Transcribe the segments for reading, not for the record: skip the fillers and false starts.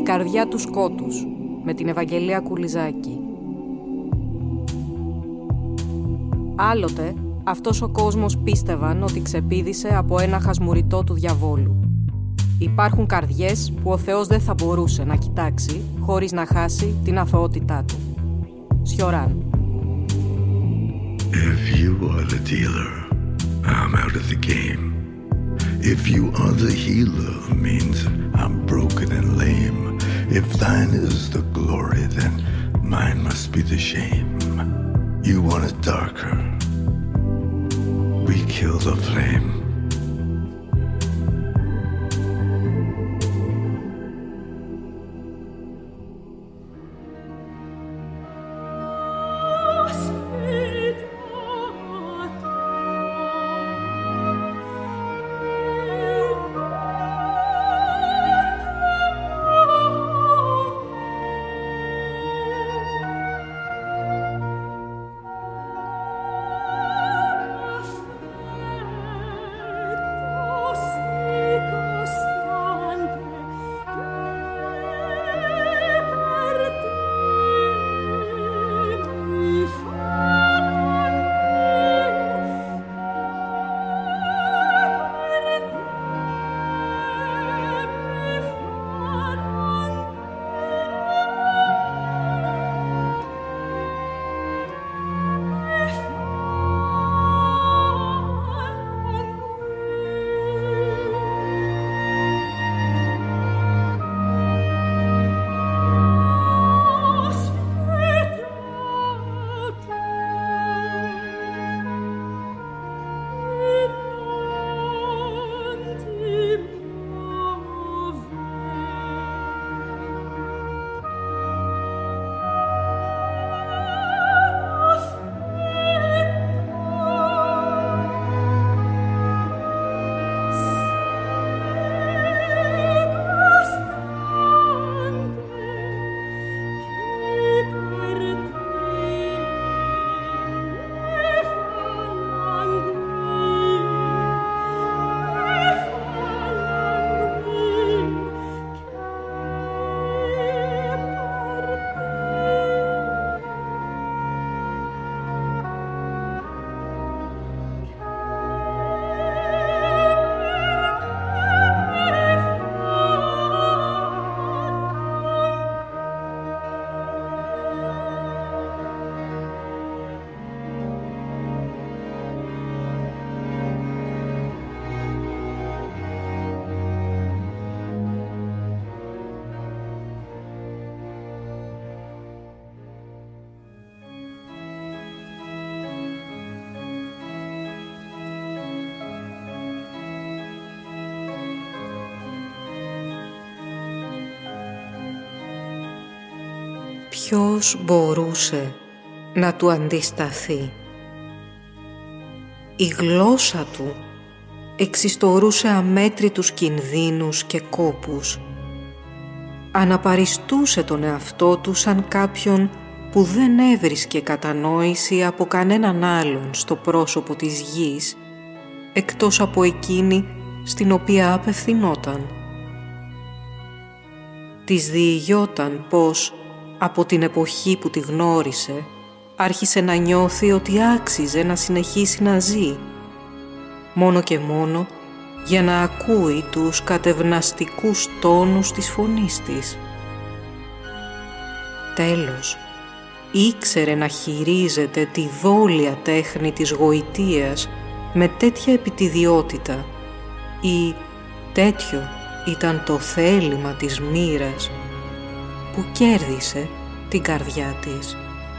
καρδιά του σκότους» με την Ευαγγελία Κουλιζάκη. Άλλοτε, αυτός ο κόσμος πίστευαν ότι ξεπήδησε από ένα χασμουριτό του διαβόλου. Υπάρχουν καρδιές που ο Θεός δεν θα μπορούσε να κοιτάξει χωρίς να χάσει την αθωότητά του. Σιωράν. If you are the dealer, I'm out of the game. If you are the healer, means I'm broken and lame. If thine is the glory, then mine must be the shame. You want it darker, we kill the flame. Ποιος μπορούσε να του αντισταθεί? Η γλώσσα του εξιστορούσε αμέτρητους κινδύνους και κόπους. Αναπαριστούσε τον εαυτό του σαν κάποιον που δεν έβρισκε κατανόηση από κανέναν άλλον στο πρόσωπο της γης, εκτός από εκείνη στην οποία απευθυνόταν. Της διηγιόταν πως από την εποχή που τη γνώρισε άρχισε να νιώθει ότι άξιζε να συνεχίσει να ζει, μόνο και μόνο για να ακούει τους κατευναστικούς τόνους της φωνής της. Τέλος, ήξερε να χειρίζεται τη δόλια τέχνη της γοητείας με τέτοια επιτιδιότητα, ή τέτοιο ήταν το θέλημα της μοίρας που κέρδισε την καρδιά της.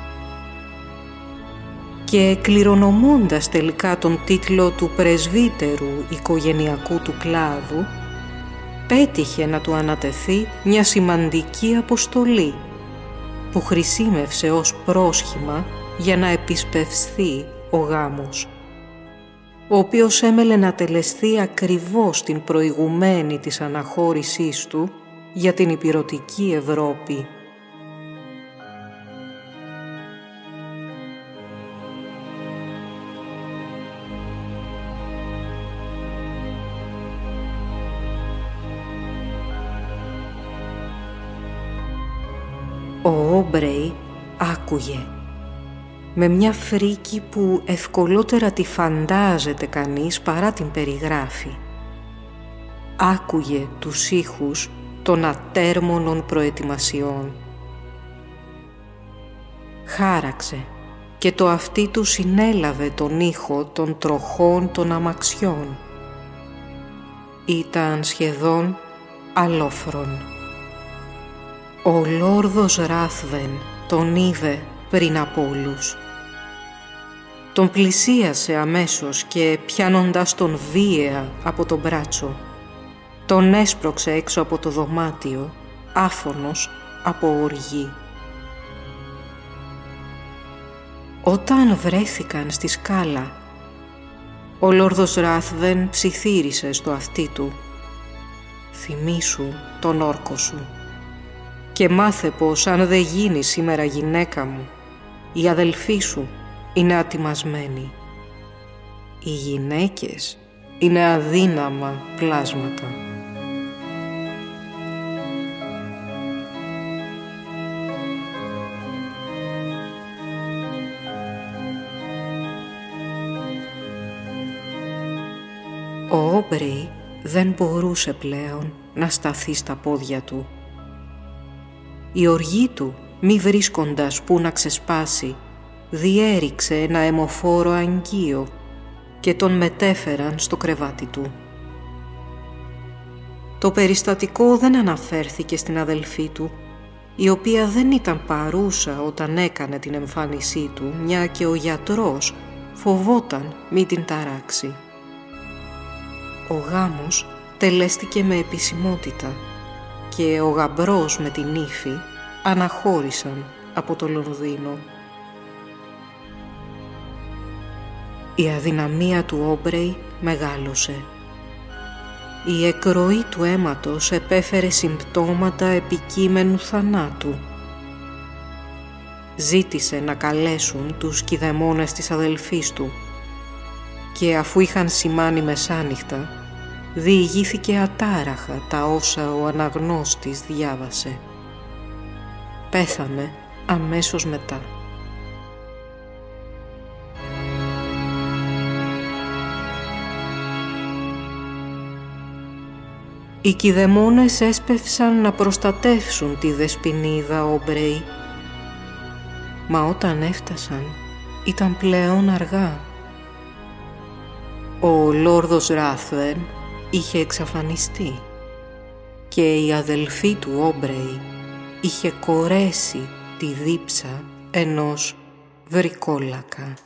Και κληρονομώντας τελικά τον τίτλο του πρεσβύτερου οικογενειακού του κλάδου, πέτυχε να του ανατεθεί μια σημαντική αποστολή που χρησίμευσε ως πρόσχημα για να επισπευσθεί ο γάμος, ο οποίος έμελε να τελεσθεί ακριβώς την προηγουμένη της αναχώρησής του για την ηπειρωτική Ευρώπη. Ο Όμπρεϊ άκουγε με μια φρίκη που ευκολότερα τη φαντάζεται κανείς παρά την περιγράφει. Άκουγε τους ήχους των ατέρμονων προετοιμασιών. Χάραξε και το αυτί του συνέλαβε τον ήχο των τροχών των αμαξιών. Ήταν σχεδόν αλόφρον. Ο Λόρδος Ράθβεν τον είδε πριν από όλους. Τον πλησίασε αμέσως και πιάνοντας τον βίαια από το μπράτσο, τον έσπρωξε έξω από το δωμάτιο, άφωνος από οργή. Όταν βρέθηκαν στη σκάλα, ο Λόρδος Ράθβεν ψιθύρισε στο αυτί του «Θυμήσου τον όρκο σου και μάθε πως αν δεν γίνει σήμερα γυναίκα μου, οι αδελφοί σου είναι ατιμασμένοι. Οι γυναίκες είναι αδύναμα πλάσματα». Ο Όμπρεϊ δεν μπορούσε πλέον να σταθεί στα πόδια του. Η οργή του, μη βρίσκοντας που να ξεσπάσει, διέριξε ένα αιμοφόρο αγγείο και τον μετέφεραν στο κρεβάτι του. Το περιστατικό δεν αναφέρθηκε στην αδελφή του, η οποία δεν ήταν παρούσα όταν έκανε την εμφάνισή του, μια και ο γιατρός φοβόταν μη την ταράξει. Ο γάμος τελέστηκε με επισημότητα και ο γαμπρός με την ύφη αναχώρησαν από το Λονδίνο. Η αδυναμία του Όμπρεϊ μεγάλωσε. Η εκροή του αίματος επέφερε συμπτώματα επικείμενου θανάτου. Ζήτησε να καλέσουν τους κηδεμόνες της αδελφής του και αφού είχαν σημάνει μεσάνυχτα, διηγήθηκε ατάραχα τα όσα ο αναγνώστης διάβασε. Πέθανε αμέσως μετά. Οι κηδεμόνες έσπευσαν να προστατεύσουν τη δεσποινίδα Όμπρεϊ, μα όταν έφτασαν ήταν πλέον αργά. Ο Λόρδος Ράθβεν είχε εξαφανιστεί και η αδελφή του Όμπρεϊ είχε κορέσει τη δίψα ενός βρικόλακα.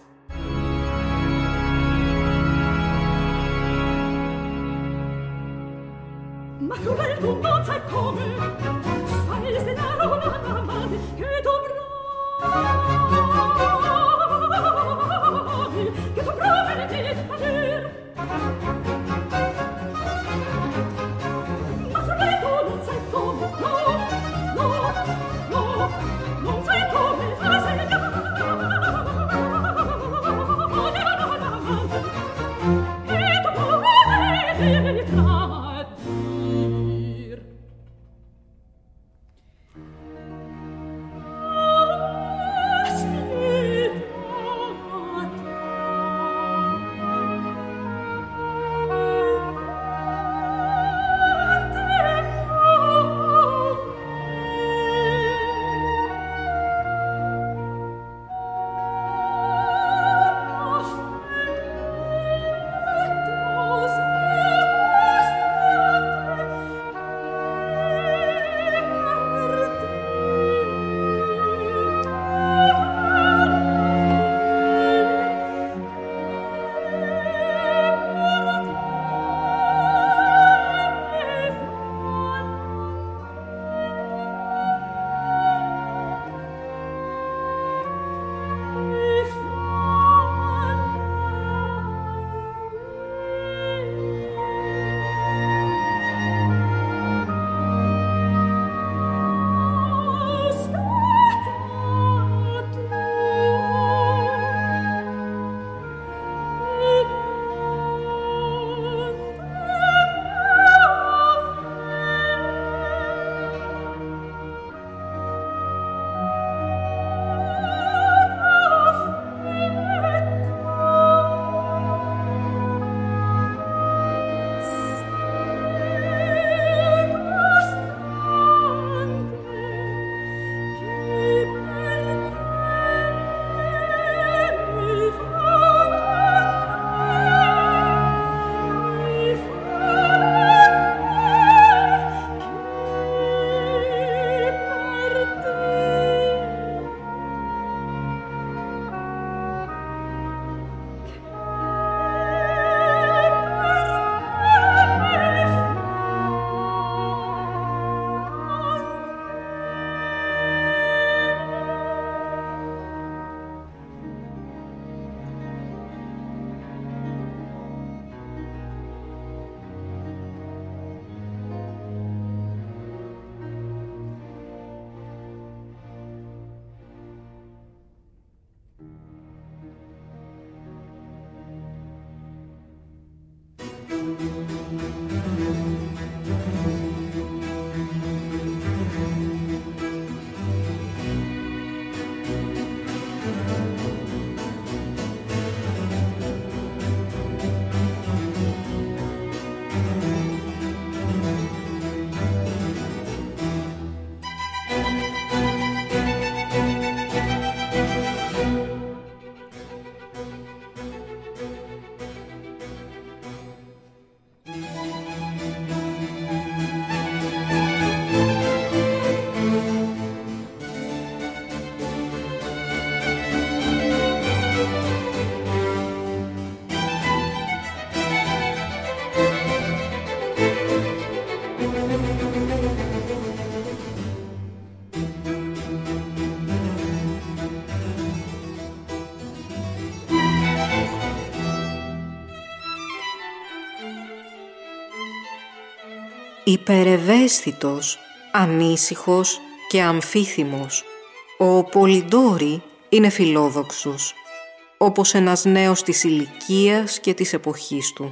Υπερευαίσθητος, ανήσυχος και αμφίθυμος, ο Πολυντόρι είναι φιλόδοξος, όπως ένας νέος της ηλικίας και της εποχής του.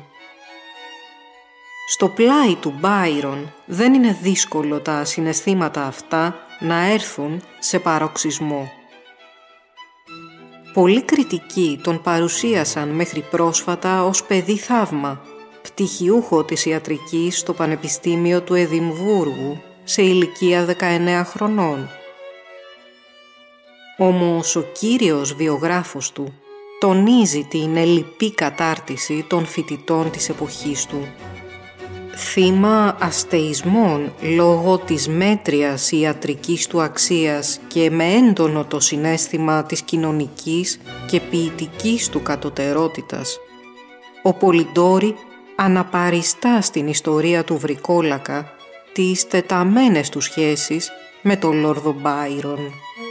Στο πλάι του Μπάιρον δεν είναι δύσκολο τα συναισθήματα αυτά να έρθουν σε παροξισμό. Πολλοί κριτικοί τον παρουσίασαν μέχρι πρόσφατα ως παιδί θαύμα, πτυχιούχο της ιατρικής στο Πανεπιστήμιο του Εδιμβούργου σε ηλικία 19 χρονών. Όμως ο κύριος βιογράφος του τονίζει την ελλειπή κατάρτιση των φοιτητών της εποχής του. Θύμα αστεισμών λόγω της μέτριας ιατρικής του αξίας και με έντονο το συναίσθημα της κοινωνικής και ποιητικής του κατωτερότητας, ο Πολυντόρι αναπαριστά στην ιστορία του βρικόλακα τις τεταμένες του σχέσεις με τον Λόρδο Μπάιρον.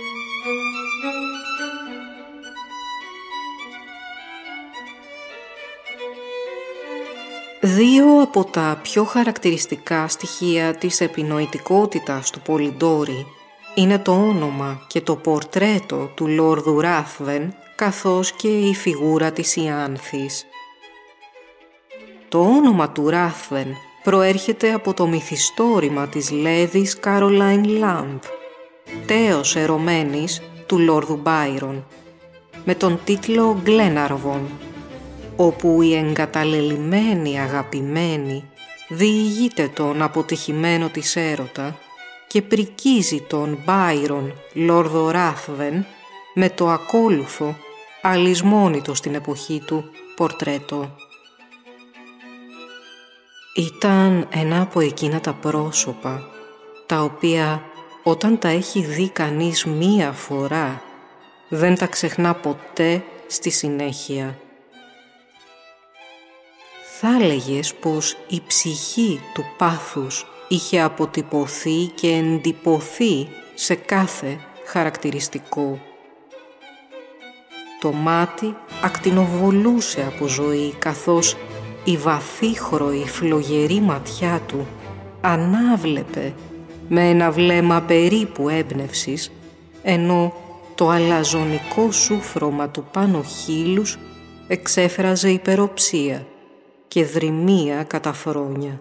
Δύο από τα πιο χαρακτηριστικά στοιχεία της επινοητικότητας του Πολυντόρι είναι το όνομα και το πορτρέτο του Λόρδου Ράθβεν, καθώς και η φιγούρα της Ιάνθης. Το όνομα του Ράθβεν προέρχεται από το μυθιστόρημα της Λέδης Κάρολαϊν Λάμπ, τέος ερωμένης του Λόρδου Μπάιρον, με τον τίτλο Γκλέναρβον, όπου η εγκαταλελειμμένη αγαπημένη διηγείται τον αποτυχημένο της έρωτα και πρικίζει τον Μπάιρον Λόρδο Ράθβεν με το ακόλουθο, αλυσμόνητο στην εποχή του, πορτρέτο. Ήταν ένα από εκείνα τα πρόσωπα, τα οποία όταν τα έχει δει κανείς μία φορά, δεν τα ξεχνά ποτέ στη συνέχεια. Θα έλεγες πως η ψυχή του πάθους είχε αποτυπωθεί και εντυπωθεί σε κάθε χαρακτηριστικό. Το μάτι ακτινοβολούσε από ζωή, καθώς η βαθύχρωη φλογερή ματιά του ανάβλεπε με ένα βλέμμα περίπου έμπνευσης, ενώ το αλαζονικό σούφρωμα του πάνω χείλους εξέφραζε υπεροψία και δρυμία κατά χρόνια.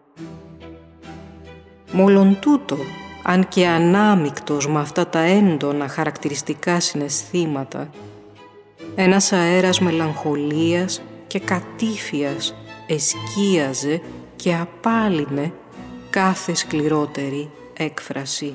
Μόλον τούτο, αν και ανάμεικτος με αυτά τα έντονα χαρακτηριστικά συναισθήματα, ένας αέρας μελαγχολίας και κατήφιας εσκίαζε και απάλυνε κάθε σκληρότερη έκφραση.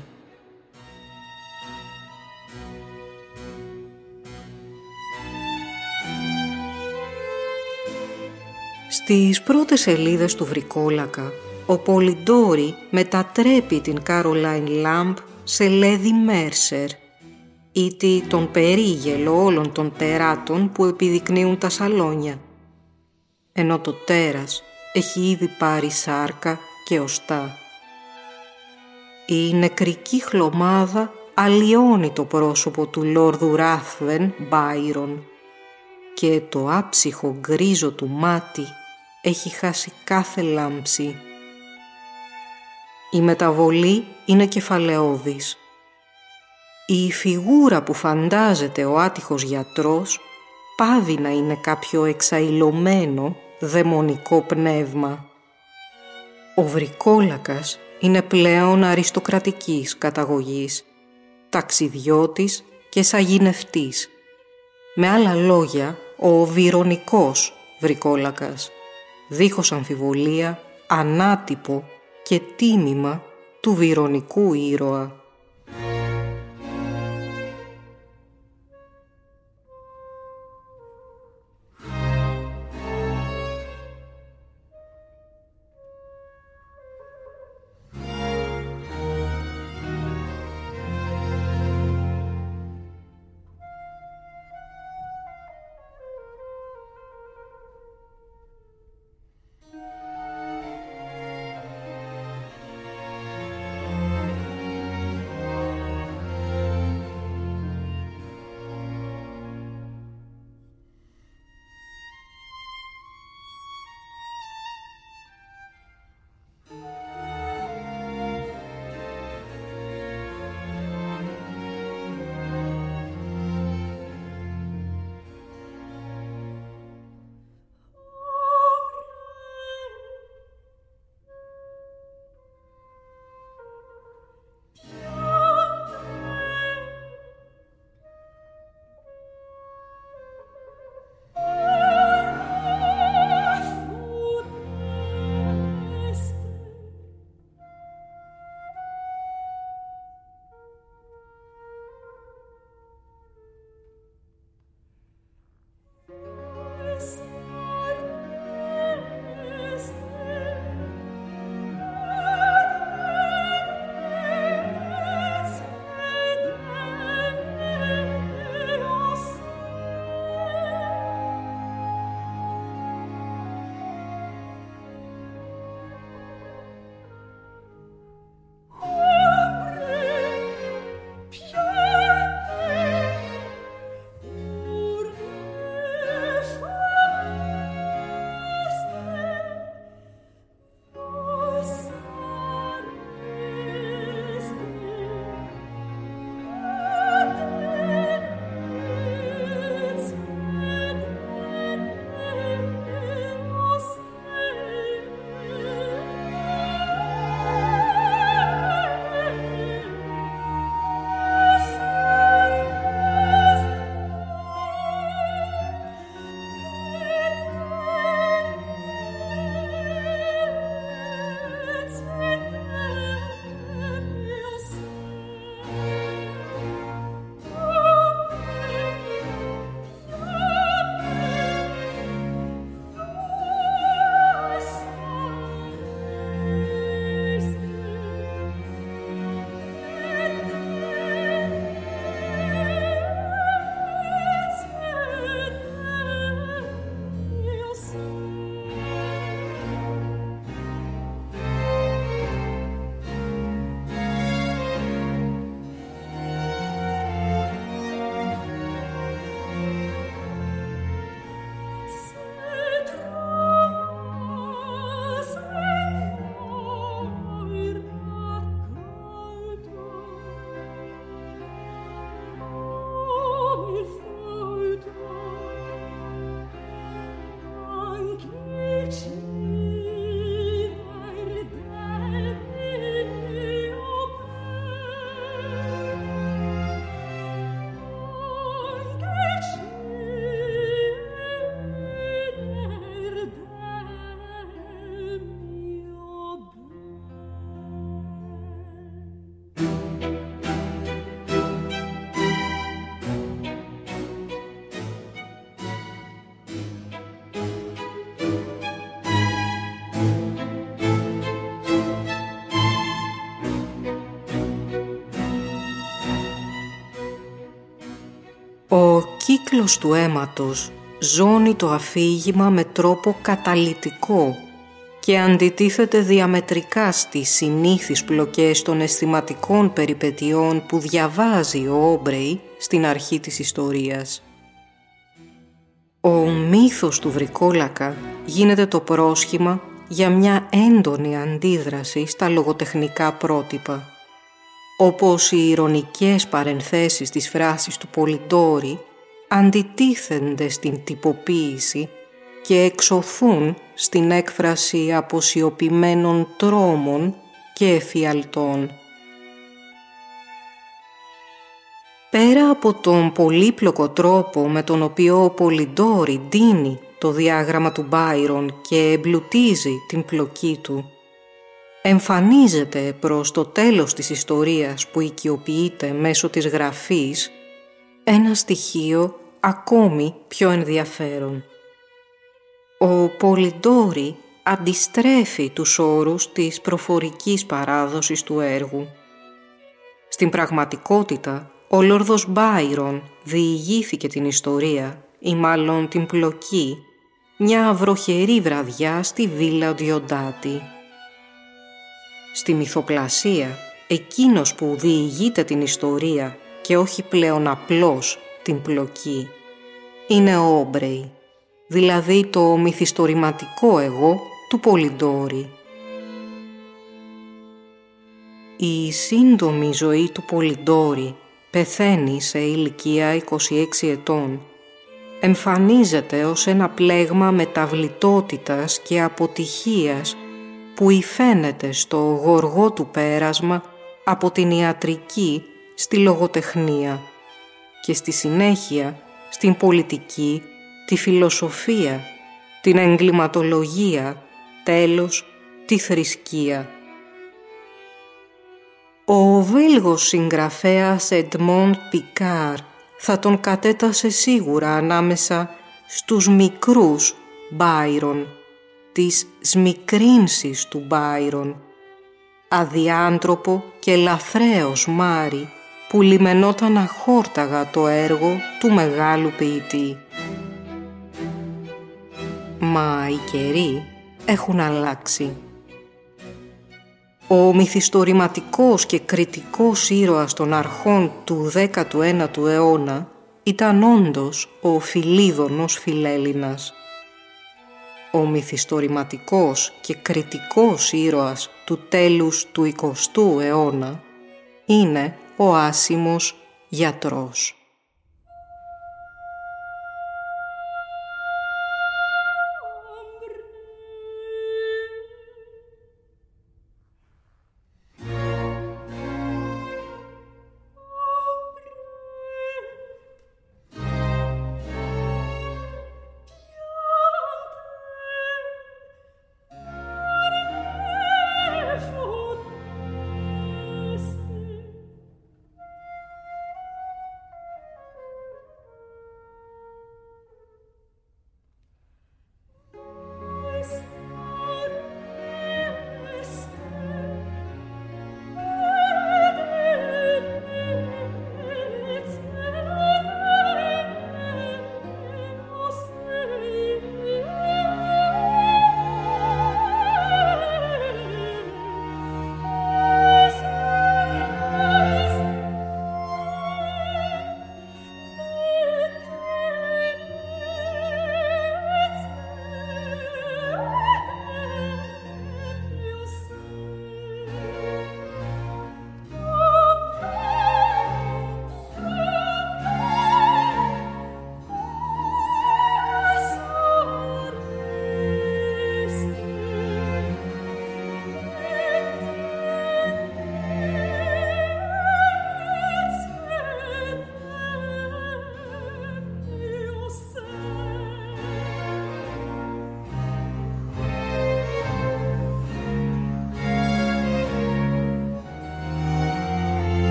Στις πρώτες σελίδες του βρικόλακα, ο Πολυντόρι μετατρέπει την Κάρολαϊν Λάμπ σε Λέδη Μέρσερ, ήτι τον περίγελο όλων των τεράτων που επιδεικνύουν τα σαλόνια, ενώ το τέρας έχει ήδη πάρει σάρκα και οστά. Η νεκρική χλωμάδα αλλοιώνει το πρόσωπο του Λόρδου Ράθβεν Μπάιρον και το άψυχο γκρίζο του μάτι έχει χάσει κάθε λάμψη. Η μεταβολή είναι κεφαλαιώδης. Η φιγούρα που φαντάζεται ο άτυχος γιατρός πάβει να είναι κάποιο εξαηλωμένο δαιμονικό πνεύμα. Ο βρικόλακας είναι πλέον αριστοκρατικής καταγωγής, ταξιδιώτης και σαγηνευτής. Με άλλα λόγια, ο βυρωνικός βρικόλακας, δίχως αμφιβολία, ανάτυπο και τίμημα του βυρωνικού ήρωα. κύκλος του αίματος ζώνει το αφήγημα με τρόπο καταλυτικό και αντιτίθεται διαμετρικά στις συνήθεις πλοκές των αισθηματικών περιπετειών που διαβάζει ο Όμπρεϊ στην αρχή της ιστορίας. Ο μύθος του βρικόλακα γίνεται το πρόσχημα για μια έντονη αντίδραση στα λογοτεχνικά πρότυπα, όπως οι ειρωνικές παρενθέσεις της φράσης του Πολιντόρη αντιτίθενται στην τυποποίηση και εξωθούν στην έκφραση αποσιωπημένων τρόμων και εφιαλτών. Πέρα από τον πολύπλοκο τρόπο με τον οποίο ο Πολιντόρη ντύνει το διάγραμμα του Μπάιρον και εμπλουτίζει την πλοκή του, εμφανίζεται προς το τέλος της ιστορίας που οικειοποιείται μέσω της γραφής ένα στοιχείο ακόμη πιο ενδιαφέρον. Ο Πολιντόρη αντιστρέφει τους όρους της προφορικής παράδοσης του έργου. Στην πραγματικότητα, ο Λόρδος Μπάιρον διηγήθηκε την ιστορία, ή μάλλον την πλοκή, μια βροχερή βραδιά στη Βίλα Διοντάτη. Στη μυθοπλασία, εκείνος που διηγείται την ιστορία και όχι πλέον απλώς την πλοκή, είναι ο Όμπρεϊ, δηλαδή το μυθιστορηματικό εγώ του Πολιντόρη. Η σύντομη ζωή του Πολιντόρη πεθαίνει σε ηλικία 26 ετών. Εμφανίζεται ως ένα πλέγμα μεταβλητότητας και αποτυχίας που υφαίνεται στο γοργό του πέρασμα από την ιατρική στη λογοτεχνία και στη συνέχεια στην πολιτική, τη φιλοσοφία, την εγκληματολογία, τέλος τη θρησκεία. Ο Βέλγος συγγραφέας Εντμόντ Πικάρ θα τον κατέτασε σίγουρα ανάμεσα στους μικρούς Μπάιρον, τις σμικρύνσεις του Μπάιρον, αδιάντροπο και λαθρέος Μάρι που λιμενόταν αχόρταγα το έργο του μεγάλου ποιητή. Μα οι καιροί έχουν αλλάξει. Ο μυθιστορηματικός και κριτικός ήρωας των αρχών του 19ου αιώνα ήταν όντως ο Φιλίδωνος Φιλέλληνας. Ο μυθιστορηματικός και κριτικός ήρωας του τέλους του 20ου αιώνα είναι ο Άσιμος Γιατρός.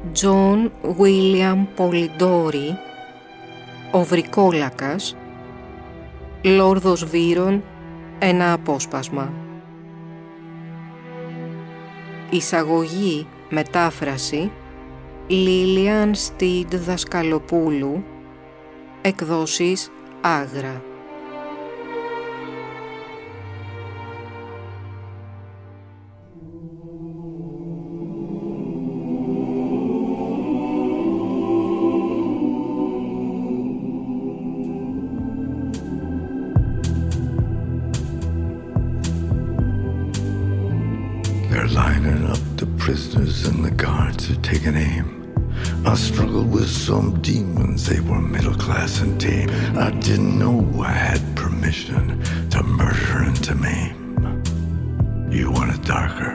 Τζον Βίλιαμ Πολιντόρι, ο Βρικόλακας, Λόρδος Βύρων, ένα απόσπασμα. Εισαγωγή, μετάφραση, Λίλιαν Στιντ Δασκαλοπούλου, εκδόσεις Άγρα. Lining up the prisoners and the guards are taking aim. I struggled with some demons, they were middle class and tame. I didn't know I had permission to murder and to maim. You want it darker?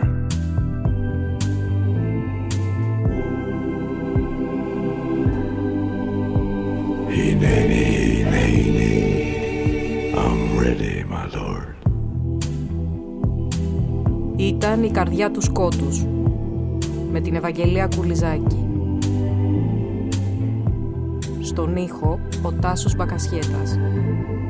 Hineni, hineni, I'm ready, my lord. Ήταν η καρδιά του σκότους, με την Ευαγγελία Κουλιζάκη. Στον ήχο, ο Τάσος Μπακασιέτας.